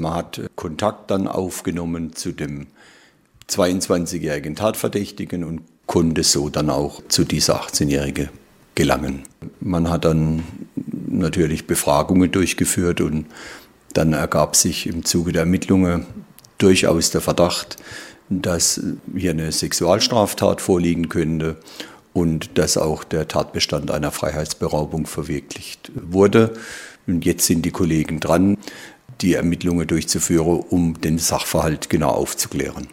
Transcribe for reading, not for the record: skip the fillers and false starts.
Man hat Kontakt dann aufgenommen zu dem 22-jährigen Tatverdächtigen und konnte so dann auch zu dieser 18-Jährigen gelangen. Man hat dann natürlich Befragungen durchgeführt und dann ergab sich im Zuge der Ermittlungen durchaus der Verdacht, dass hier eine Sexualstraftat vorliegen könnte und dass auch der Tatbestand einer Freiheitsberaubung verwirklicht wurde. Und jetzt sind die Kollegen dran, die Ermittlungen durchzuführen, um den Sachverhalt genau aufzuklären.